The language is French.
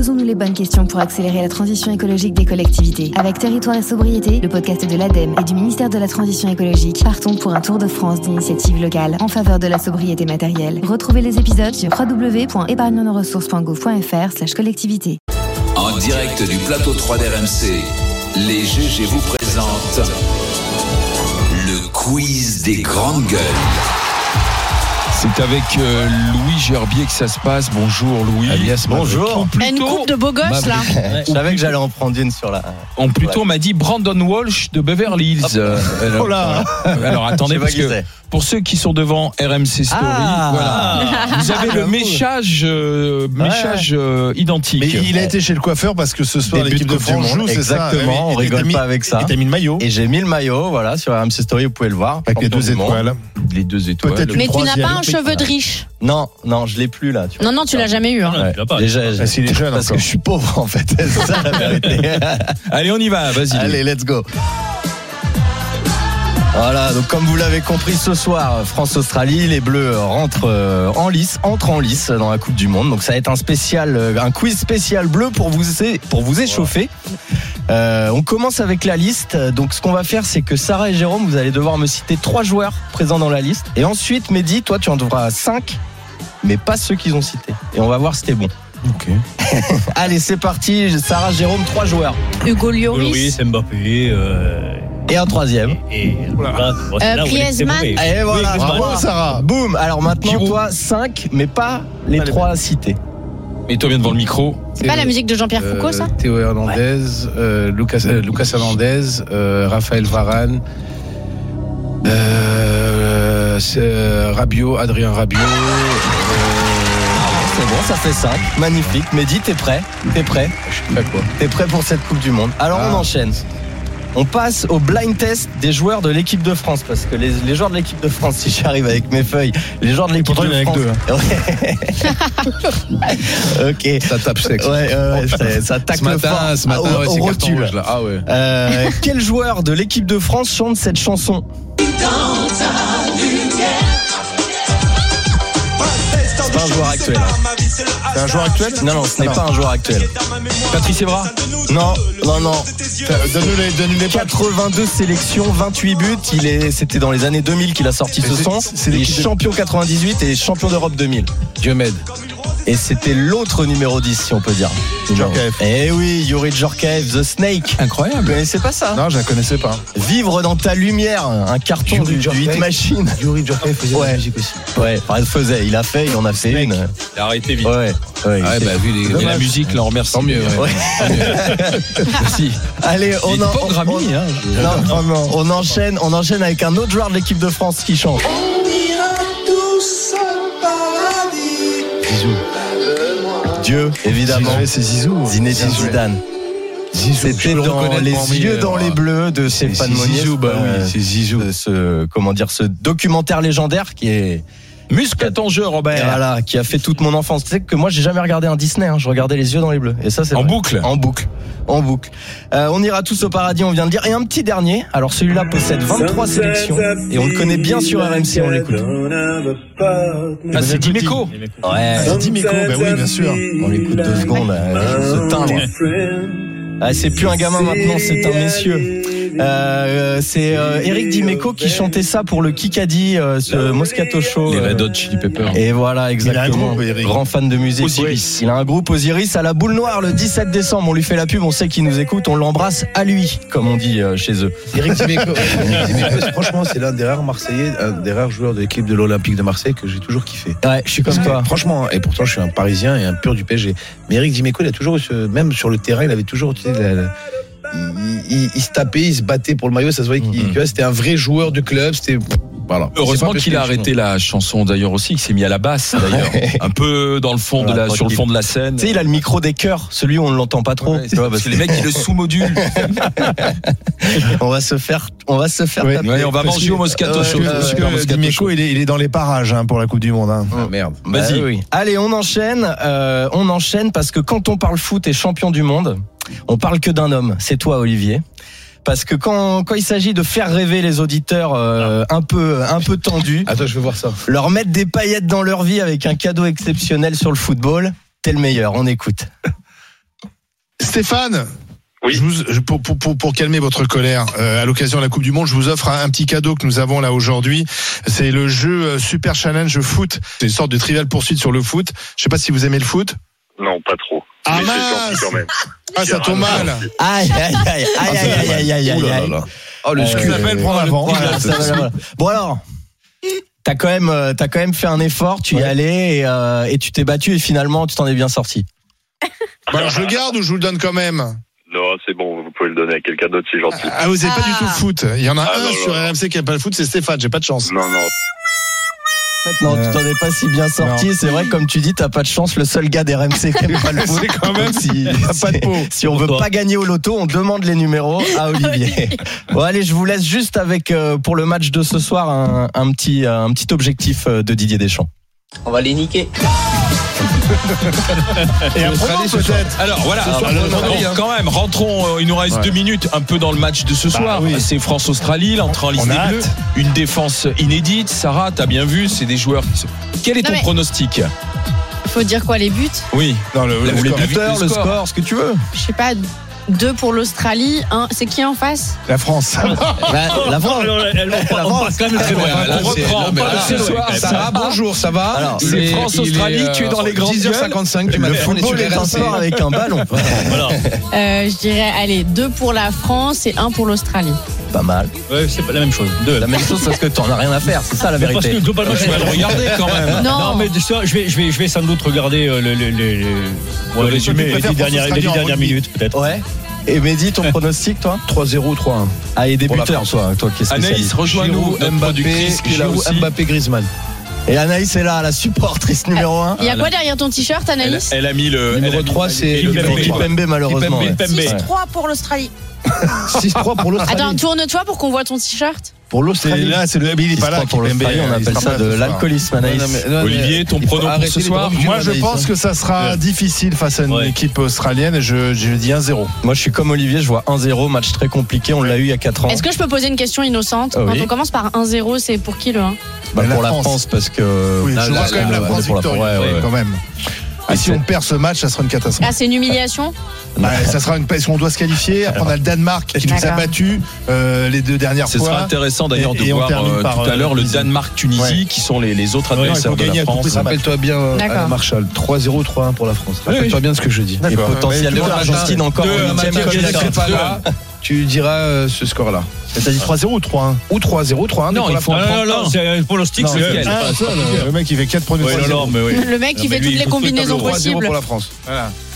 Posons-nous les bonnes questions pour accélérer la transition écologique des collectivités. Avec Territoire et Sobriété, le podcast de l'ADEME et du ministère de la Transition écologique, partons pour un tour de France d'initiatives locales en faveur de la sobriété matérielle. Retrouvez les épisodes sur www.épargnenoressources.gouv.fr/collectivité. En direct du plateau 3 d'RMC, les GG vous présentent le quiz des grandes gueules. C'est avec Louis Gerbier que ça se passe. Bonjour Louis. Alias, bonjour. Une coupe de beau gosse là. Je savais que j'allais en prendre une sur la. On m'a dit Brandon Walsh de Beverly Hills. Alors attendez, parce que pour ceux qui sont devant RMC Story, voilà, vous avez le méchage identique. Mais il a été chez le coiffeur parce que ce soir l'équipe de France joue, c'est ça. Exactement, on rigole pas avec ça. Et t'as mis le maillot. Et j'ai mis le maillot, voilà, sur RMC Story, vous pouvez le voir. Avec les 2 étoiles. Les 2 étoiles. Peut-être mais tu n'as pas un cheveu de riche. Non, je l'ai plus là. Non, tu l'as jamais eu. Hein. Ouais. Déjà, s'il est jeune parce encore. que je suis pauvre en fait. C'est ça la vérité. Allez, on y va, vas-y. Allez, let's go. Voilà, donc comme vous l'avez compris, ce soir, France-Australie, les Bleus entrent en lice dans la Coupe du Monde. Donc ça va être un quiz spécial bleu pour vous échauffer. On commence avec la liste. Donc ce qu'on va faire, c'est que Sarah et Jérôme, vous allez devoir me citer 3 joueurs présents dans la liste. Et ensuite, Mehdi, toi, tu en devras 5, mais pas ceux qu'ils ont cités. Et on va voir si t'es bon. Ok. Allez, c'est parti. Sarah, Jérôme, 3 joueurs. Hugo Lloris. Mbappé. Et un 3e. Griezmann. Et voilà, bravo Sarah. Boum. Alors maintenant, Giroud. toi, 5, mais pas les 3 cités. Et toi, viens devant le micro. C'est pas la musique de Jean-Pierre Foucault, ça? Théo Hernandez, Lucas Hernandez, Raphaël Varane, Rabiot, Adrien Rabiot. C'est bon, ça fait 5. Magnifique. Mehdi, t'es prêt? Je suis prêt quoi? T'es prêt pour cette Coupe du Monde? Alors on enchaîne. On passe au blind test des joueurs de l'équipe de France, parce que les joueurs de l'équipe de France, si j'arrive avec mes feuilles, les joueurs de l'équipe de France. Ok. Ça tape sec. Ouais, ça tacle ce matin, au c'est carton rotule. rouge là. Ah ouais. Quel joueur de l'équipe de France chante cette chanson? C'est pas un joueur actuel. C'est un joueur actuel? Non, ce n'est pas un joueur actuel. Patrice Evra. Non. Donne-nous les 82 sélections, 28 buts. C'était dans les années 2000 qu'il a sorti ce son. c'est Il est l'équipe de- champion 98 et champion d'Europe 2000. Diomède. Et c'était l'autre numéro 10, si on peut dire. Djorkaeff. Eh oui, Yuri Djorkaeff, The Snake. Vous Incroyable. connaissez pas ça? Non, je la connaissais pas. Vivre dans ta lumière, un carton du Hit Machine. Yuri Djorkaeff faisait de la musique aussi. Ouais, enfin, il a fait une. Il a arrêté vite. Ouais. Vu et la musique, là, on remercie. Tant mieux. Ouais. Merci. Allez, Il est pas au Grammy, on enchaîne avec un autre joueur de l'équipe de France qui chante. Zizou. Dieu, évidemment. C'est Zizou. Zinedine Zidane. Zizou. C'était dans Les Yeux dans les Bleus de Stéphane Monnier. Zizou, bah oui, c'est Zizou. Ce documentaire légendaire qui est Muscle à ton jeu, Robert. voilà, qui a fait toute mon enfance. Tu sais que moi j'ai jamais regardé un Disney, hein. Je regardais Les Yeux dans les Bleus. Et ça c'est En vrai. boucle. En boucle. On ira tous au paradis, on vient de dire. Et un petit dernier. Alors celui-là possède 23 sélections et on le connaît bien sur RMC, on l'écoute. Ah, c'est Dimeco. Ouais. C'est Dimeco, bah oui, bien sûr. On l'écoute 2 secondes. Ce timbre. Ah, c'est plus un gamin maintenant, c'est un messieurs. C'est Eric Dimeco qui chantait ça pour le Kikadi, ce Moscato Show. Les Red Hot Chili Peppers. Et voilà, exactement. Il a un groupe, Eric. Grand fan de musique. Osiris. Il a un groupe Osiris à la Boule Noire le 17 décembre. On lui fait la pub, on sait qu'il nous écoute, on l'embrasse à lui, comme on dit chez eux. Eric Dimeco, franchement, c'est l'un des rares Marseillais, un des rares joueurs de l'équipe de l'Olympique de Marseille que j'ai toujours kiffé. Ouais, je suis comme toi. Franchement, et pourtant je suis un Parisien et un pur du PSG. Mais Eric Dimeco, il a toujours, même sur le terrain, il avait toujours, tu sais, il se tapait, il se battait pour le maillot. Ça se voyait qu'il c'était un vrai joueur du club. C'était voilà. Heureusement qu'il a arrêté la chanson d'ailleurs aussi, qu'il s'est mis à la basse d'ailleurs, un peu dans le fond sur le fond de la scène. Tu sais, il a le micro des chœurs, celui où on ne l'entend pas trop. Ouais, parce que les mecs ils le sous-modulent. On va se faire taper. Ouais, on va manger au Moscato Show. Super Moscato Dimeco, Show. il est dans les parages pour la Coupe du Monde. Merde. Vas-y. Oui. Allez, on enchaîne parce que quand on parle foot et champion du monde, on parle que d'un homme. C'est toi, Olivier. Parce que quand il s'agit de faire rêver les auditeurs un peu tendus, Attends, je veux voir ça. leur mettre des paillettes dans leur vie avec un cadeau exceptionnel sur le football, t'es le meilleur. On écoute. Stéphane. Oui. Pour calmer votre colère, à l'occasion de la Coupe du Monde, je vous offre un petit cadeau que nous avons là aujourd'hui. C'est le jeu Super Challenge Foot. C'est une sorte de trivial poursuite sur le foot. Je sais pas si vous aimez le foot. Non, pas trop. Ah mais mince. c'est gentil quand même. Ah, ça tombe mal. Aïe, aïe, aïe, aïe, aïe, aïe, aïe, aïe. Oh, le Ça s'appelle prendre avant. Voilà, voilà. Bon alors, t'as quand même fait un effort, tu y allais et tu t'es battu et finalement tu t'en es bien sorti. Bah alors je le garde ou je vous le donne quand même? Non, c'est bon, vous pouvez le donner à quelqu'un d'autre, c'est gentil. Ah, vous n'avez pas du tout le foot. Il y en a un non, sur non. RMC qui n'a pas le foot, c'est Stéphane, j'ai pas de chance. Non. Non, tu t'en es pas si bien sorti. C'est vrai que comme tu dis, t'as pas de chance. Le seul gars d'RMC qui aime pas le foot. C'est quand même pas de peau. Si on veut pas gagner au loto, on demande les numéros à Olivier. Bon allez, je vous laisse juste avec pour le match de ce soir un petit objectif de Didier Deschamps. On va les niquer. Et un pronom peut-être. Alors voilà, quand même, rentrons, il nous reste 2 minutes un peu dans le match de ce soir. Oui. C'est France-Australie, l'entrée en liste On des a Bleus, hâte. une défense inédite. Sarah, t'as bien vu, c'est des joueurs qui sont... Quel est Non, ton mais- pronostic? Faut dire quoi, les buts? Oui, Non, le Ou les score. buteurs, Le score, ce que tu veux. Je sais pas, 2 pour l'Australie, 1. C'est qui en face? La France. La France. On passe quand même très bien. on reprend. On parle de ce soir. Sarah, bonjour, ça va? Alors, C'est France-Australie, tu es dans les grandes gueules. 10h55 du Le matin. On est sur football est un RMC. sport avec un ballon. Voilà. Je dirais, allez, 2 pour la France et 1 pour l'Australie. Pas mal. Ouais, c'est pas la même chose. Deux. La même chose parce que t'en as rien à faire. C'est ça la Mais parce vérité. que globalement, Je vais le regarder quand même. Non. mais ça, je vais sans doute regarder le résumé, les 10 dernières minutes peut-être. Ouais. Et Mehdi, ton pronostic, toi? 3-0, 3-1. Ah, et des Pour la buteurs, France. toi qui es spécialiste. Anaïs, rejoins-nous, Giroud, notre productrice qui est là Giroud, aussi. Mbappé, Griezmann. Et Anaïs est là, la supportrice numéro 1. Il y a quoi derrière ton t-shirt, Anaïs? Elle a mis le Numéro 3, c'est Kipembe, malheureusement. ouais. Kipembe. 6-3 pour l'Australie. 6-3 pour l'Australie. Attends, tourne-toi pour qu'on voit ton t-shirt. Pour C'est l'Australie. là, c'est le il est pas là. Pour Kipembe, l'Australie, on il appelle sera ça pas de là ce soir. l'alcoolisme, Anaïs. Olivier, ton il faut prono pour arrêter ce les soir? drogues du Moi, je Anaïs, pense que ça sera difficile face à une équipe australienne. Je dis 1-0. Moi, je suis comme Olivier, je vois 1-0, match très compliqué. On l'a eu il y a 4 ans. Est-ce que je peux poser une question innocente? Ah oui. Quand on commence par 1-0, c'est pour qui le 1? Bah, La pour la France. France, parce que. Oui, Là, je vois quand même la on est France pour victorieuse, ouais. quand même. Et si on perd ce match, ça sera une catastrophe. Ah, c'est une humiliation? Bah, ça sera une parce qu'on doit se qualifier. Après, on a le Danemark qui nous a D'accord. battu les 2 dernières Ce fois. sera intéressant d'ailleurs de Et on voir termine par, tout à l'heure le Tunisie. Danemark-Tunisie Ouais. qui sont les autres Ouais, adversaires il faut de gagner la à tout France. prix. Rappelle-toi bien, D'accord. Alain Marshall. 3-0, 3-1 pour la France. Rappelle-toi bien de ce que je dis. Et potentiellement Mais l'Argentine encore deux, en Mathieu, 8e je comme sais pas là. Tu diras ce score-là. T'as dit 3-0 ou 3-1? Ou 3-0, 3-1. Non, pour il la faut France. Non, c'est un pronostic. Non, C'est c'est lequel? un seul. Le mec, il fait 4 premiers. Ouais, non, mais oui. Le mec qui Non, mais fait lui, toutes il les faut